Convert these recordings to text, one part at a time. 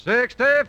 65.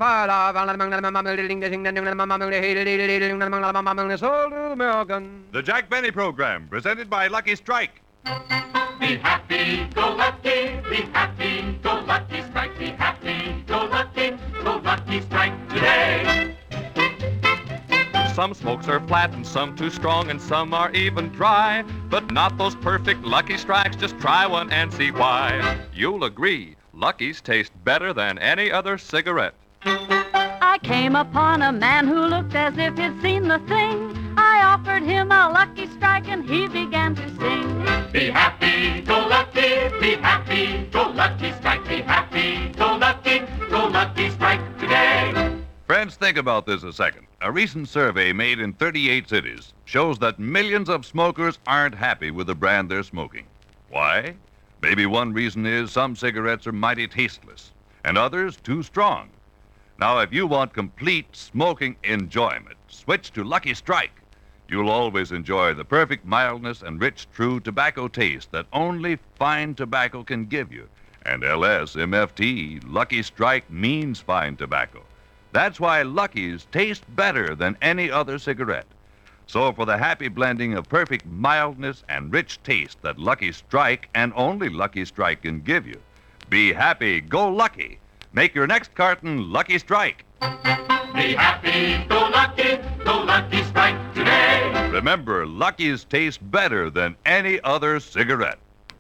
Sold to the American. The Jack Benny Program, presented by Lucky Strike. Be happy, go lucky, be happy, go lucky strike, be happy, go lucky strike today. Some smokes are flat and some too strong and some are even dry, but not those perfect Lucky Strikes. Just try one and see why. You'll agree, Lucky's taste better than any other cigarette. I came upon a man who looked as if he'd seen the thing. I offered him a Lucky Strike and he began to sing. Be happy, go lucky strike, be happy, go lucky strike today. Friends, think about this a second. A recent survey made in 38 cities shows that millions of smokers aren't happy with the brand they're smoking. Why? Maybe one reason is some cigarettes are mighty tasteless, and others too strong. Now, if you want complete smoking enjoyment, switch to Lucky Strike. You'll always enjoy the perfect mildness and rich, true tobacco taste that only fine tobacco can give you. And LSMFT, Lucky Strike means fine tobacco. That's why Lucky's taste better than any other cigarette. So for the happy blending of perfect mildness and rich taste that Lucky Strike and only Lucky Strike can give you, be happy, go lucky. Make your next carton Lucky Strike. Be happy, go lucky strike today. Remember, Lucky's taste better than any other cigarette.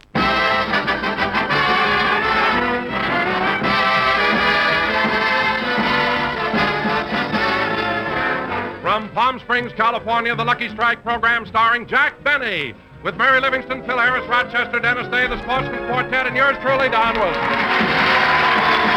From Palm Springs, California, the Lucky Strike program starring Jack Benny, with Mary Livingston, Phil Harris, Rochester, Dennis Day, the Sportsman Quartet, and yours truly, Don Wilson.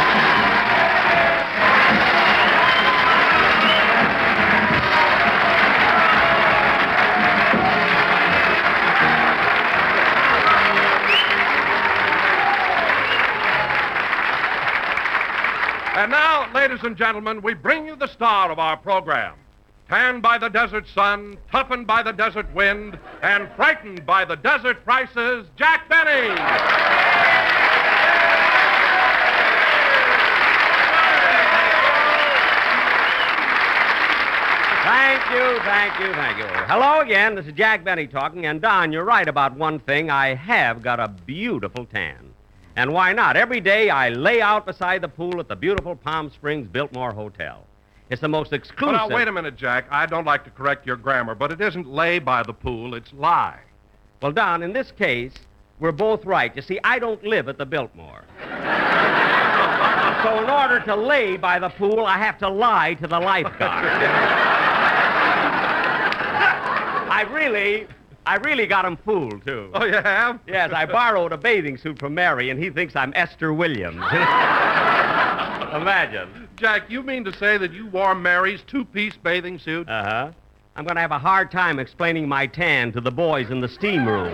And now, ladies and gentlemen, we bring you the star of our program. Tanned by the desert sun, toughened by the desert wind, and frightened by the desert prices, Jack Benny. Thank you. Hello again. This is Jack Benny talking. And, Don, you're right about one thing. I have got a beautiful tan. And why not? Every day I lay out beside the pool at the beautiful Palm Springs Biltmore Hotel. It's the most exclusive... Well, now, wait a minute, Jack. I don't like to correct your grammar, but it isn't lay by the pool, it's lie. Well, Don, in this case, we're both right. You see, I don't live at the Biltmore. So in order to lay by the pool, I have to lie to the lifeguard. I really got him fooled, too. Oh, you have? Yes, I borrowed a bathing suit from Mary, and he thinks I'm Esther Williams. Imagine. Jack, you mean to say that you wore Mary's two-piece bathing suit? Uh-huh. I'm going to have a hard time explaining my tan to the boys in the steam room.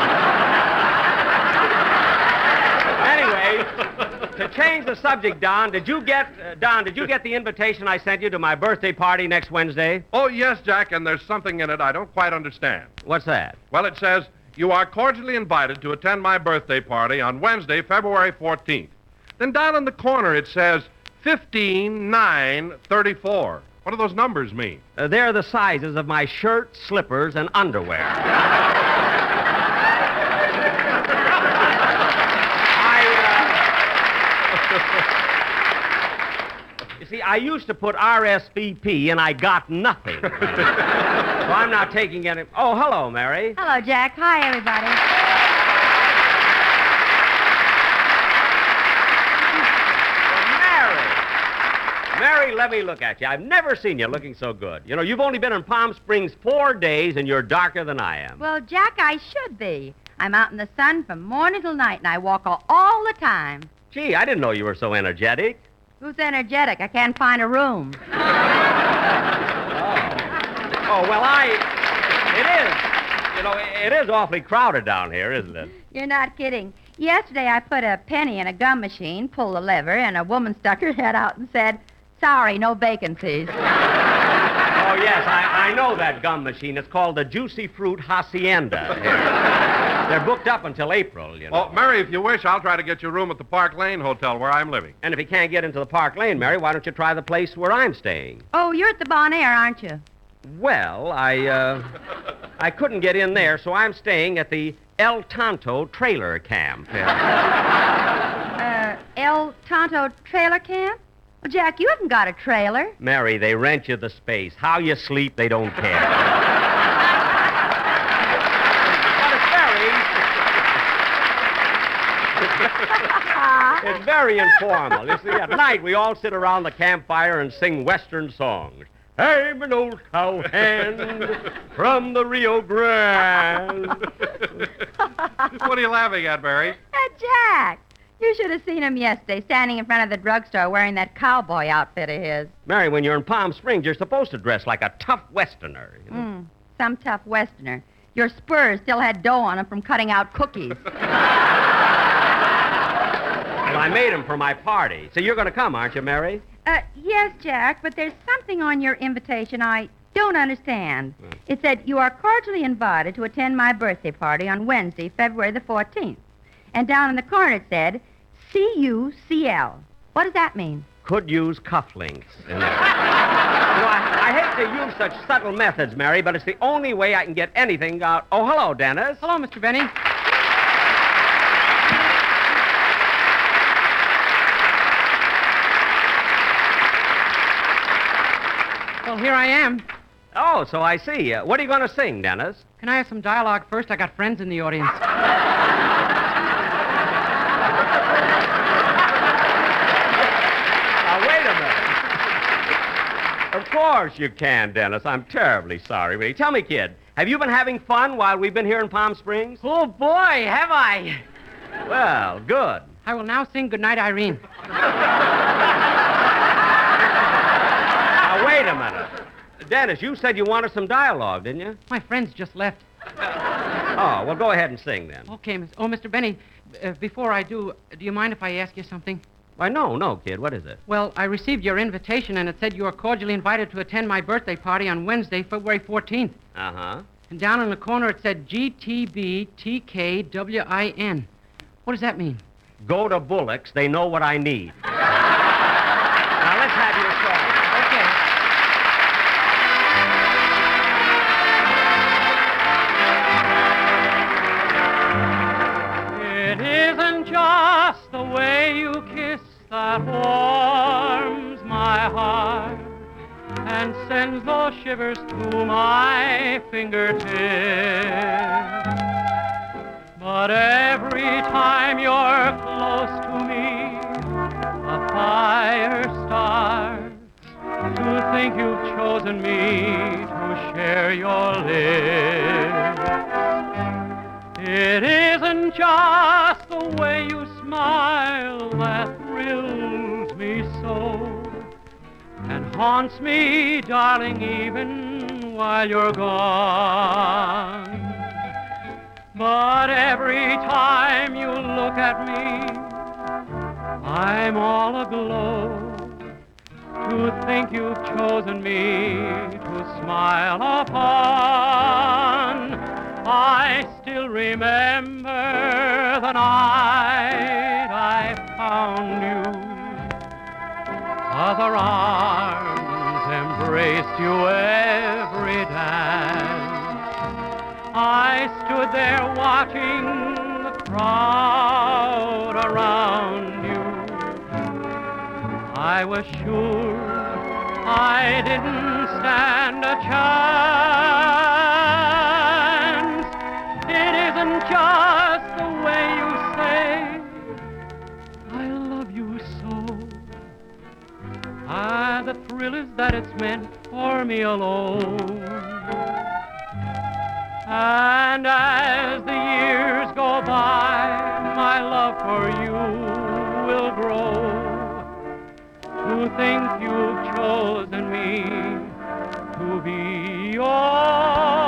Anyway, to change the subject, Don, did you get the invitation I sent you to my birthday party next Wednesday? Oh, yes, Jack, and there's something in it I don't quite understand. What's that? Well, it says, you are cordially invited to attend my birthday party on Wednesday, February 14th. Then down in the corner it says 15-9-34. What do those numbers mean? They're the sizes of my shirt, slippers, and underwear. You see, I used to put RSVP, and I got nothing. So I'm not taking any... Oh, hello, Mary. Hello, Jack. Hi, everybody. Mary, let me look at you. I've never seen you looking so good. You know, you've only been in Palm Springs 4 days, and you're darker than I am. Well, Jack, I should be. I'm out in the sun from morning till night, and I walk all the time. Gee, I didn't know you were so energetic. Who's energetic? I can't find a room. It is awfully crowded down here, isn't it? You're not kidding. Yesterday, I put a penny in a gum machine, pulled the lever, and a woman stuck her head out and said, "Sorry, no vacancies." Oh, yes, I know that gum machine. It's called the Juicy Fruit Hacienda. They're booked up until April, you know. Oh, Mary, if you wish, I'll try to get you a room at the Park Lane Hotel where I'm living. And if you can't get into the Park Lane, Mary, why don't you try the place where I'm staying? Oh, you're at the Bon Air, aren't you? Well, I couldn't get in there, so I'm staying at the El Tonto Trailer Camp. El Tonto Trailer Camp? Well, Jack, you haven't got a trailer. Mary, they rent you the space. How you sleep, they don't care. But it's very informal. You see, at night we all sit around the campfire and sing Western songs. I'm an old cowhand from the Rio Grande. What are you laughing at, Mary? Jack, you should have seen him yesterday standing in front of the drugstore wearing that cowboy outfit of his. Mary, when you're in Palm Springs, you're supposed to dress like a tough Westerner. You know? Some tough Westerner. Your spurs still had dough on them from cutting out cookies. Well, I made them for my party. So you're going to come, aren't you, Mary? Yes, Jack, but there's something on your invitation I don't understand. It said, you are cordially invited to attend my birthday party on Wednesday, February the 14th. And down in the corner it said, C-U-C-L. What does that mean? Could use cufflinks. I hate to use such subtle methods, Mary, but it's the only way I can get anything out. Oh, hello, Dennis. Hello, Mr. Benny. Well, here I am. Oh, so I see. What are you going to sing, Dennis? Can I have some dialogue first? I got friends in the audience. Now, wait a minute. Of course you can, Dennis. I'm terribly sorry. But tell me, kid, have you been having fun while we've been here in Palm Springs? Oh, boy, have I. Well, good. I will now sing Goodnight, Irene. Now, wait a minute. Dennis, you said you wanted some dialogue, didn't you? My friends just left. Oh, well, go ahead and sing then. Okay, Mr. Benny, before I do you mind if I ask you something? Why, no, kid. What is it? Well, I received your invitation, and it said you are cordially invited to attend my birthday party on Wednesday, February 14th. Uh-huh. And down in the corner it said GTBTKWIN. What does that mean? Go to Bullock's. They know what I need. Now, let's have your song. Okay. It isn't just the way you kiss that warms my heart and sends those shivers through my fingertips. But every time you're close to me, a fire starts to think you've chosen me to share your lips. It isn't just the way you smile that thrills me so and haunts me, darling, even while you're gone. But every time you look at me, I'm all aglow to think you've chosen me to smile upon. I still remember the night I found you. Other arms embraced you every dance. I stood there watching the crowd around you. I was sure I didn't stand a chance. It isn't just the way you say, I love you so. The thrill is that it's meant for me alone. And as the years go by, my love for you will grow. To think you've chosen me to be your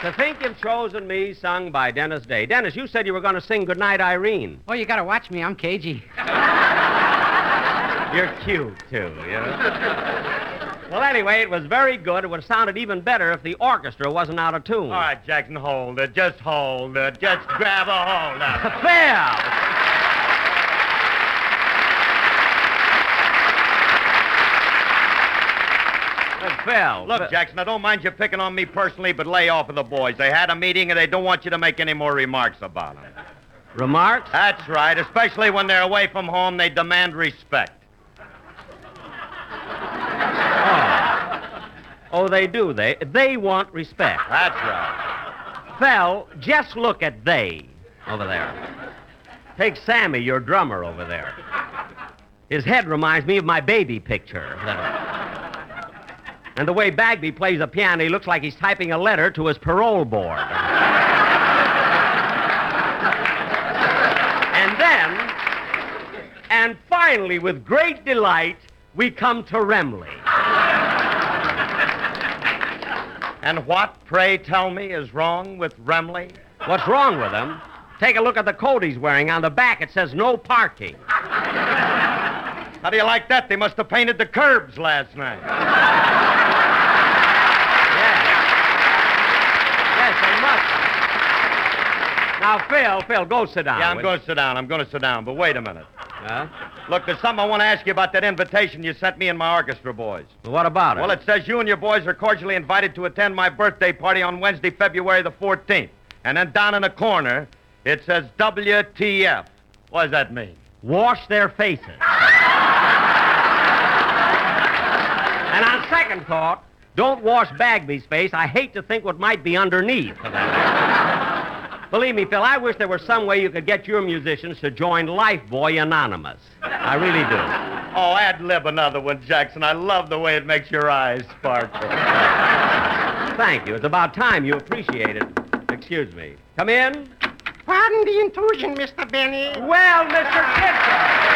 To Think You've Chosen Me, sung by Dennis Day. Dennis, you said you were going to sing Goodnight, Irene. Oh, you got to watch me. I'm cagey. You're cute, too, you know? Well, anyway, it was very good. It would have sounded even better if the orchestra wasn't out of tune. All right, Jackson, hold it. Just hold it. Just grab a hold of it. Phil! Phil. Look, Jackson, I don't mind you picking on me personally, but lay off of the boys. They had a meeting, and they don't want you to make any more remarks about them. Remarks? That's right. Especially when they're away from home, they demand respect. Oh, they do. They want respect. That's right. Phil, just look at they over there. Take Sammy, your drummer, over there. His head reminds me of my baby picture. And the way Bagby plays the piano, he looks like he's typing a letter to his parole board. And finally, with great delight, we come to Remley. And what, pray tell me, is wrong with Remley? What's wrong with him? Take a look at the coat he's wearing. On the back, it says no parking. How do you like that? They must have painted the curbs last night. Yes, they must. Now, Phil, go sit down. Yeah, I'm going to sit down. I'm going to sit down. But wait a minute. Huh? Look, there's something I want to ask you about that invitation you sent me and my orchestra boys. Well, what about it? Well, it says you and your boys are cordially invited to attend my birthday party on Wednesday, February the 14th. And then down in the corner, it says WTF. What does that mean? Wash their faces. And on second thought, don't wash Bagby's face. I hate to think what might be underneath of that. Believe me, Phil, I wish there was some way you could get your musicians to join Lifebuoy Anonymous. I really do. Oh, ad-lib another one, Jackson. I love the way it makes your eyes sparkle. Thank you. It's about time you appreciate it. Excuse me. Come in. Pardon the intrusion, Mr. Benny. Well, Mr. Kitzel.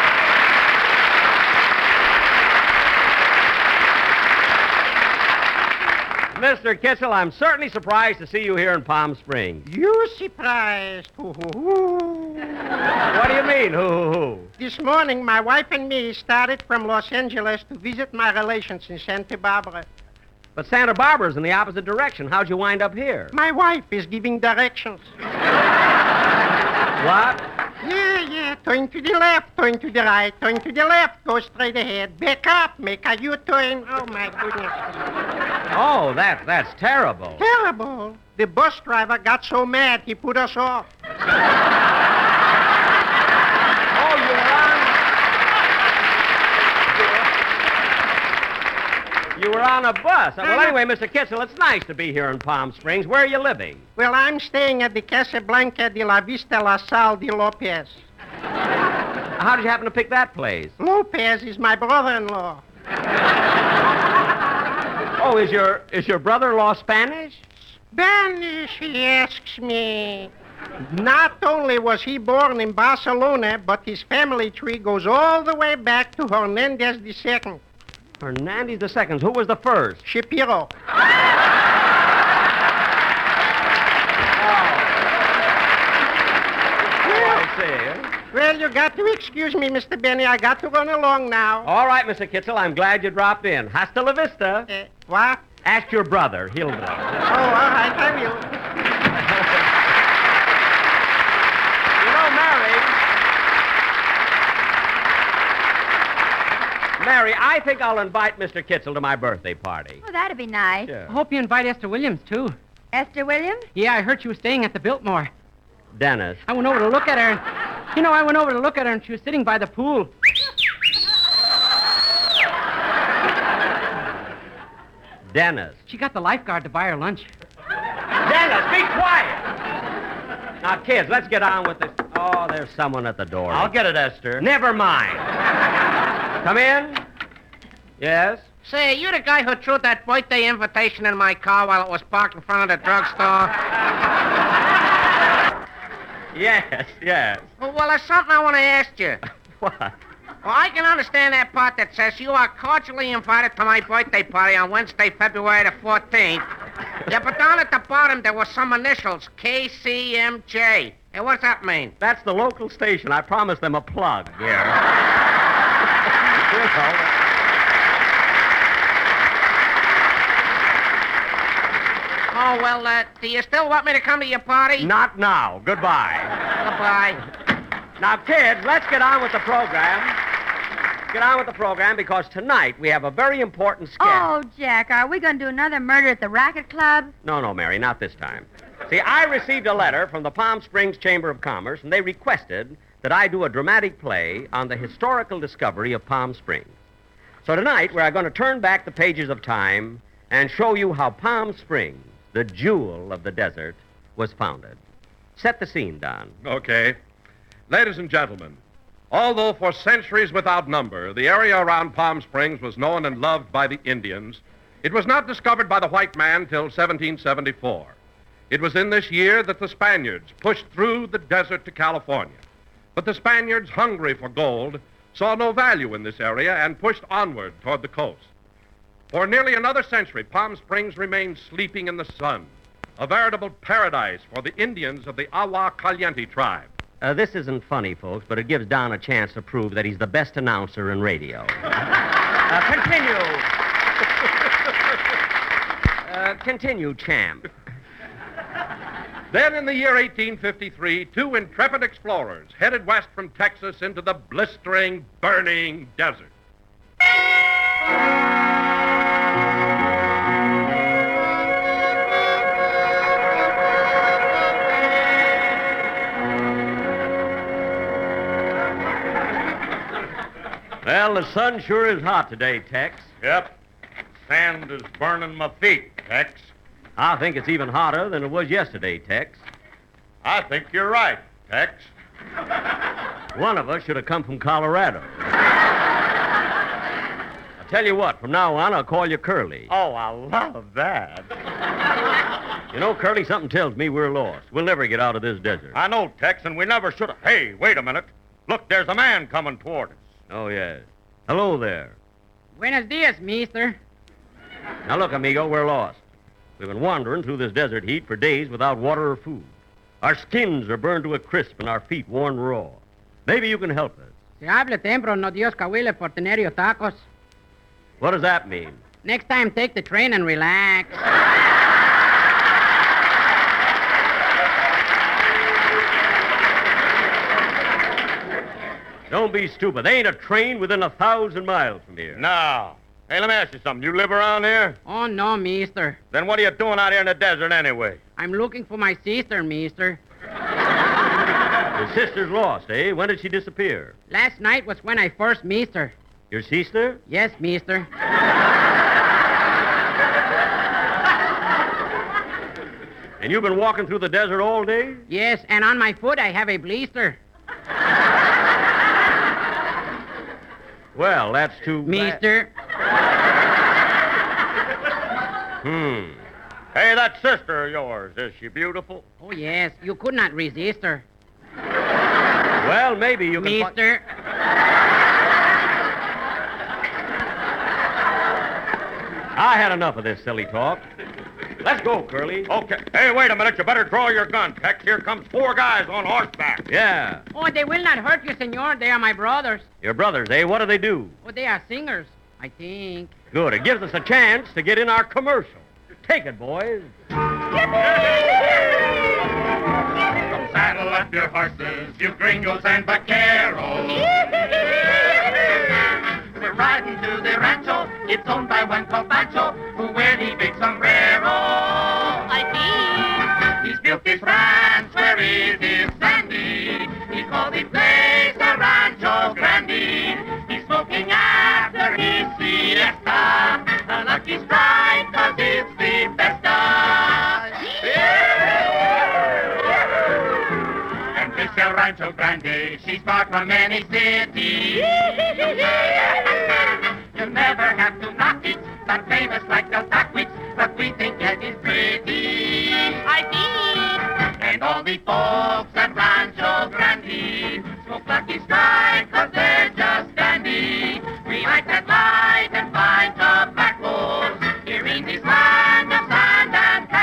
Mr. Kitzel, I'm certainly surprised to see you here in Palm Springs. You surprised. Hoo, hoo, hoo. What do you mean, hoo? This morning, my wife and me started from Los Angeles to visit my relations in Santa Barbara. But Santa Barbara's in the opposite direction. How'd you wind up here? My wife is giving directions. What? Yeah. Turn to the left, turn to the right, turn to the left, go straight ahead, back up, make a U-turn. Oh, my goodness. Oh, that's terrible. Terrible. The bus driver got so mad he put us off. You were on a bus. Well, anyway, Mr. Kitzel, it's nice to be here in Palm Springs. Where are you living? Well, I'm staying at the Casablanca de la Vista La Salle de Lopez. How did you happen to pick that place? Lopez is my brother-in-law. Oh, is your brother-in-law Spanish? Spanish, he asks me. Not only was he born in Barcelona, but his family tree goes all the way back to Hernandez II. Hernandez II. Who was the first? Shapiro. Well, you got to excuse me, Mr. Benny. I got to run along now. All right, Mr. Kitzel, I'm glad you dropped in. Hasta la vista. What? Ask your brother. He'll know. Oh, all right, I will. You know, Mary, I think I'll invite Mr. Kitzel to my birthday party. Oh, that'd be nice. Yeah. I hope you invite Esther Williams, too. Esther Williams? Yeah, I heard she was staying at the Biltmore. Dennis. I went over to look at her, and, and she was sitting by the pool. Dennis. She got the lifeguard to buy her lunch. Dennis, be quiet! Now, kids, let's get on with this. Oh, there's someone at the door. I'll get it, Esther. Never mind. Come in. Yes? Say, you the guy who threw that birthday invitation in my car while it was parked in front of the drugstore? Yes. Well, there's something I want to ask you. What? Well, I can understand that part that says you are cordially invited to my birthday party on Wednesday, February the 14th. Yeah, but down at the bottom there were some initials, KCMJ. Hey, what's that mean? That's the local station. I promised them a plug. Yeah. Oh, well, do you still want me to come to your party? Not now. Goodbye. Goodbye. Now, kids, let's get on with the program. Get on with the program because tonight we have a very important sketch. Oh, Jack, are we going to do another murder at the Racket Club? No, Mary, not this time. See, I received a letter from the Palm Springs Chamber of Commerce, and they requested that I do a dramatic play on the historical discovery of Palm Springs. So tonight, we're going to turn back the pages of time and show you how Palm Springs, the jewel of the desert, was founded. Set the scene, Don. Okay. Ladies and gentlemen, although for centuries without number, the area around Palm Springs was known and loved by the Indians, it was not discovered by the white man till 1774. It was in this year that the Spaniards pushed through the desert to California. But the Spaniards, hungry for gold, saw no value in this area and pushed onward toward the coast. For nearly another century, Palm Springs remained sleeping in the sun, a veritable paradise for the Indians of the Agua Caliente tribe. This isn't funny, folks, but it gives Don a chance to prove that he's the best announcer in radio. Continue, champ. Then in the year 1853, two intrepid explorers headed west from Texas into the blistering, burning desert. Well, the sun sure is hot today, Tex. Yep. Sand is burning my feet, Tex. I think it's even hotter than it was yesterday, Tex. I think you're right, Tex. One of us should have come from Colorado. I'll tell you what, from now on, I'll call you Curly. Oh, I love that. You know, Curly, something tells me we're lost. We'll never get out of this desert. I know, Tex, and we never should have. Hey, wait a minute. Look, there's a man coming toward us. Oh, yes. Hello there. Buenos dias, mister. Now, look, amigo, we're lost. We've been wandering through this desert heat for days without water or food. Our skins are burned to a crisp and our feet worn raw. Maybe you can help us. Se hable tempro, no Dios cahuile por tener yo tacos. What does that mean? Next time, take the train and relax. Don't be stupid. There ain't a train within 1,000 miles from here. No. Hey, let me ask you something. You live around here? Oh, no, mister. Then what are you doing out here in the desert anyway? I'm looking for my sister, mister. Your sister's lost, eh? When did she disappear? Last night was when I first missed her. Your sister? Yes, mister. And you've been walking through the desert all day? Yes, and on my foot I have a blister. Well, that's too bad. Mister. Hey, that sister of yours, is she beautiful? Oh, yes. You could not resist her. Well, maybe you can... Mister. I had enough of this silly talk. Let's go, Curly. Okay. Hey, wait a minute. You better draw your gun, Tex. Here comes 4 guys on horseback. Yeah. Oh, they will not hurt you, senor. They are my brothers. Your brothers, eh? What do they do? Oh, they are singers, I think. Good. It gives us a chance to get in our commercial. Take it, boys. Saddle up your horses, you gringos and vaqueros. We're riding to the rancho. It's owned by one called Pancho, who wears the big sombrero. I think he's built this ranch where it is sandy. He called the place a Rancho Grande. He's smoking after his siesta. A lucky strike, 'cause it's the besta. And this El Rancho Grande, she's far from any city. You'll never have to knock it, not famous like the Tackwicks, but we think that is pretty. I think. And all the folks at Rancho Grande smoke Lucky Strike, 'cause they're just dandy. We like that light and fine tobaccos here in this land of sand and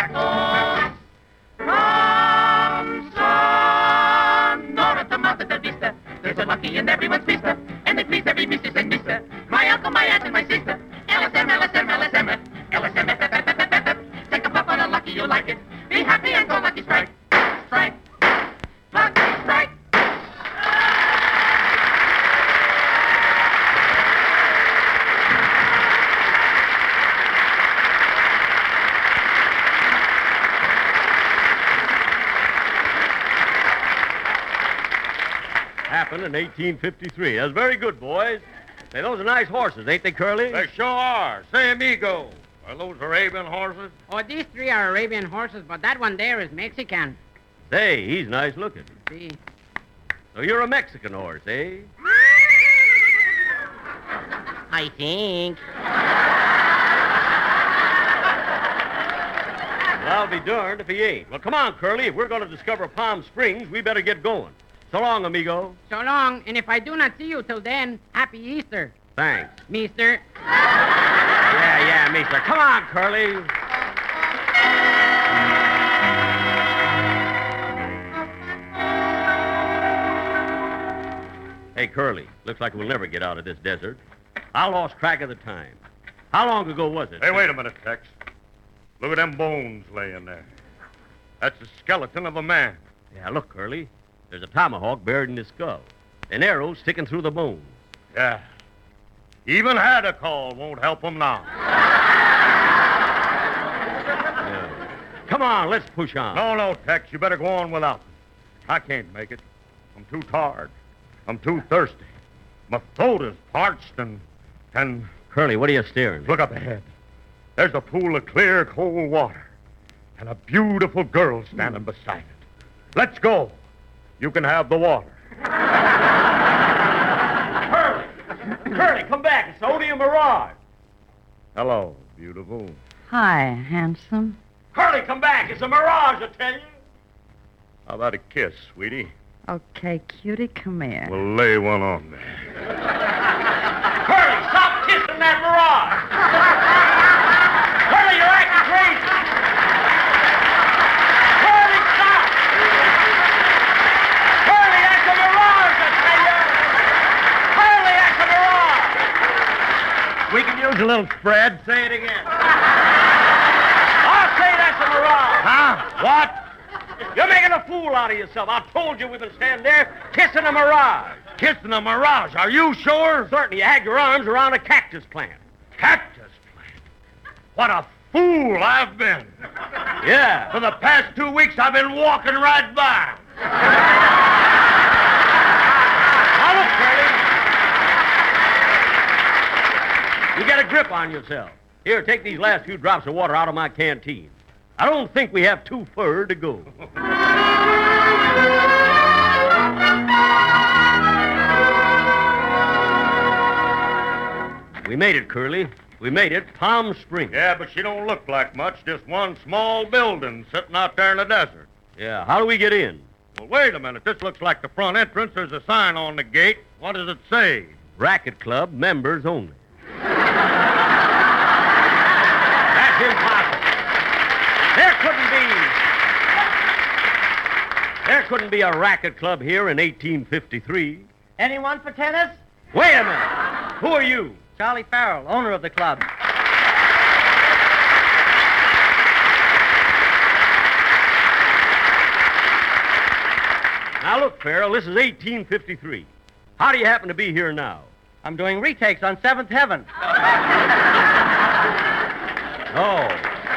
happened in 1853. That's very good, boys. Say, those are nice horses, ain't they, Curly? They sure are. Say, amigo, are those Arabian horses? Oh, these three are Arabian horses, but that one there is Mexican. Say, he's nice looking. See? So you're a Mexican horse, eh? I think. Well, I'll be darned if he ain't. Well, come on, Curly. If we're going to discover Palm Springs, we better get going. So long, amigo. So long, and if I do not see you till then, happy Easter. Thanks. Meester. Yeah, mister. Come on, Curly. Hey, Curly, looks like we'll never get out of this desert. I lost track of the time. How long ago was it? Hey, wait a minute, Tex. Look at them bones laying there. That's the skeleton of a man. Yeah, look, Curly. There's a tomahawk buried in his skull. An arrow sticking through the bone. Yeah. Even had a call won't help him now. Yeah. Come on, let's push on. No, Tex. You better go on without me. I can't make it. I'm too tired. I'm too thirsty. My throat is parched and... Curly, what are you staring? Look up ahead. There's a pool of clear, cold water. And a beautiful girl standing beside it. Let's go. You can have the water. Curly, come back. It's only a mirage. Hello, beautiful. Hi, handsome. Curly, come back. It's a mirage, I tell you. How about a kiss, sweetie? Okay, cutie, come here. We'll lay one on there. Curly, stop kissing that mirage. Curly, you're acting crazy. Curly, stop. Curly, that's a mirage, I tell you. Curly, that's a mirage. We can use a little spread. Say it again. I'll say that's a mirage. Huh? What? You're making a fool out of yourself. I told you we've been standing there kissing a mirage. Kissing a mirage. Are you sure? Certainly, you had your arms around a cactus plant. Cactus plant? What a fool I've been. Yeah. For the past 2 weeks, I've been walking right by. Now look, Curly. You got a grip on yourself. Here, take these last few drops of water out of my canteen. I don't think we have too far to go. We made it, Curly. We made it. Palm Springs. Yeah, but she don't look like much. Just one small building sitting out there in the desert. Yeah, how do we get in? Well, wait a minute. This looks like the front entrance. There's a sign on the gate. What does it say? Racket Club members only. That's impossible. There couldn't be a racket club here in 1853. Anyone for tennis? Wait a minute. Who are you? Charlie Farrell, owner of the club. Now look, Farrell, this is 1853. How do you happen to be here now? I'm doing retakes on Seventh Heaven. Oh.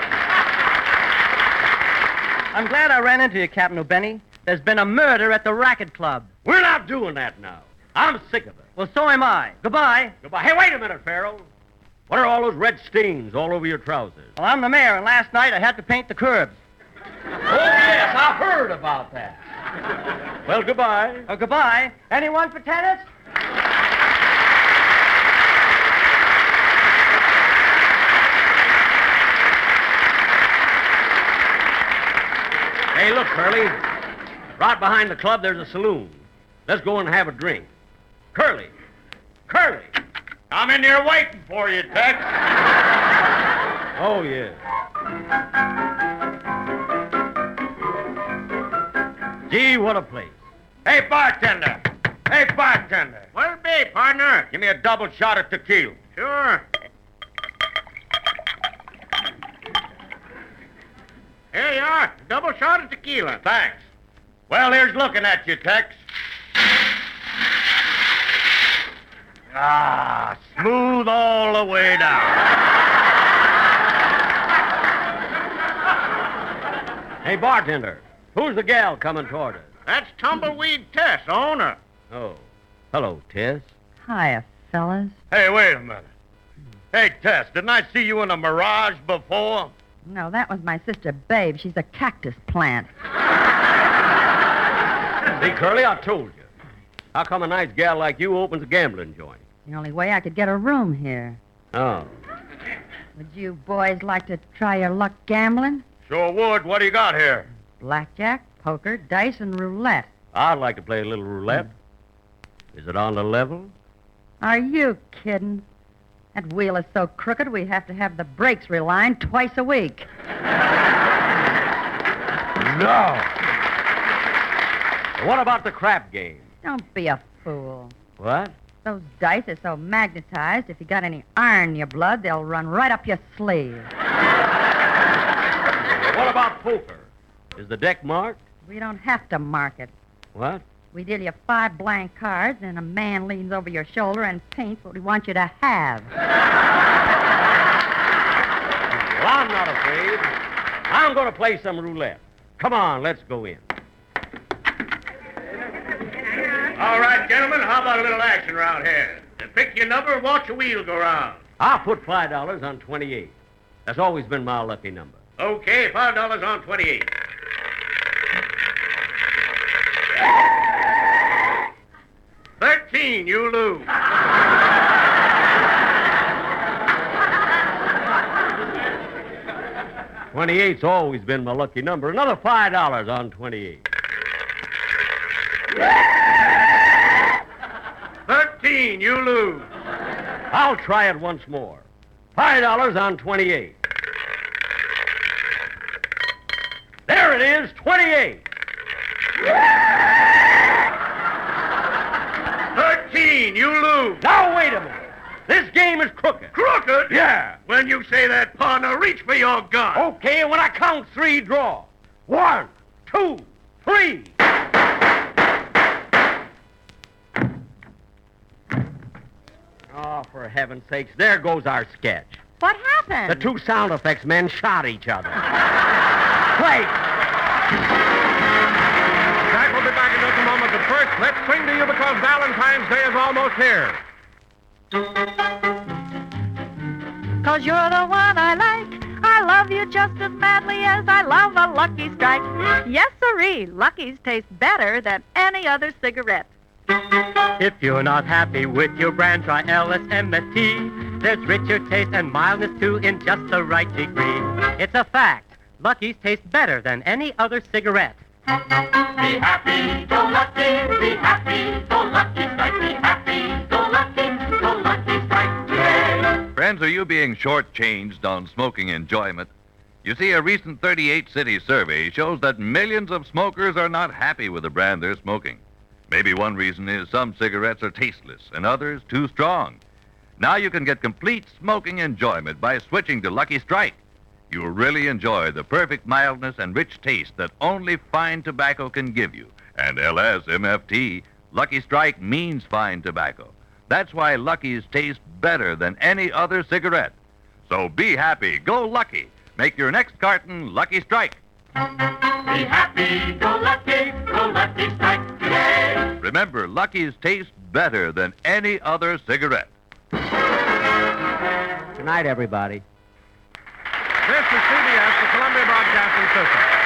I'm glad I ran into you, Captain O'Benny. There's been a murder at the racket club. We're not doing that now. I'm sick of it. Well, so am I. Goodbye. Goodbye. Hey, wait a minute, Farrell. What are all those red stains all over your trousers? Well, I'm the mayor, and last night I had to paint the curbs. Oh, yes, I heard about that. Well, goodbye. Oh, goodbye. Anyone for tennis? Hey, look, Curly. Right behind the club, there's a saloon. Let's go and have a drink. Curly. Curly. I'm in here waiting for you, Tex. Oh, yeah. Gee, what a place. Hey, bartender. What'll it be, partner? Give me a double shot of tequila. Sure. Here you are. Double shot of tequila. Thanks. Well, here's looking at you, Tex. Ah, smooth all the way down. Hey, bartender, who's the gal coming toward us? That's Tumbleweed Tess, owner. Oh. Hello, Tess. Hiya, fellas. Hey, wait a minute. Hey, Tess, didn't I see you in a Mirage before? No, that was my sister Babe. She's a cactus plant. See, Curly, I told you. How come a nice gal like you opens a gambling joint? The only way I could get a room here. Oh. Would you boys like to try your luck gambling? Sure would. What do you got here? Blackjack, poker, dice, and roulette. I'd like to play a little roulette. Is it on the level? Are you kidding? That wheel is so crooked we have to have the brakes relined twice a week. No. What about the crap game? Don't be a fool. What? Those dice are so magnetized, if you got any iron in your blood, they'll run right up your sleeve. What about poker? Is the deck marked? We don't have to mark it. What? We deal you 5 blank cards, and a man leans over your shoulder and paints what we want you to have. Well, I'm not afraid. I'm going to play some roulette. Come on, let's go in. All right, gentlemen, how about a little action around here? Pick your number and watch the wheel go round. I'll put $5 on 28. That's always been my lucky number. Okay, $5 on 28. $13, you lose. 28's always been my lucky number. Another $5 on 28. 13, you lose. I'll try it once more. $5 on 28. There it is, 28. 13, you lose. Now, wait a minute. This game is crooked. Crooked? Yeah. When you say that, partner, reach for your gun. Okay, when I count 3, draw. 1, 2, 3. Oh, for heaven's sakes, there goes our sketch. What happened? The 2 sound effects men shot each other. Play. Jack will be back in just a moment, but first, let's sing to you because Valentine's Day is almost here. 'Cause you're the one I like. I love you just as madly as I love a Lucky Strike. Yes, sirree, Lucky's taste better than any other cigarette. If you're not happy with your brand, try LSMFT. There's richer taste and mildness too in just the right degree. It's a fact. Lucky's taste better than any other cigarette. Be happy, go lucky, be happy, go lucky strike, be happy, go lucky strike, yay! Friends, are you being shortchanged on smoking enjoyment? You see, a recent 38-city survey shows that millions of smokers are not happy with the brand they're smoking. Maybe one reason is some cigarettes are tasteless and others too strong. Now you can get complete smoking enjoyment by switching to Lucky Strike. You'll really enjoy the perfect mildness and rich taste that only fine tobacco can give you. And LSMFT, Lucky Strike means fine tobacco. That's why Lucky's taste better than any other cigarette. So be happy, go lucky. Make your next carton Lucky Strike. Be happy, go lucky strike, yay! Remember, Lucky's taste better than any other cigarette. Good night, everybody. This is CBS, the Columbia Broadcasting System.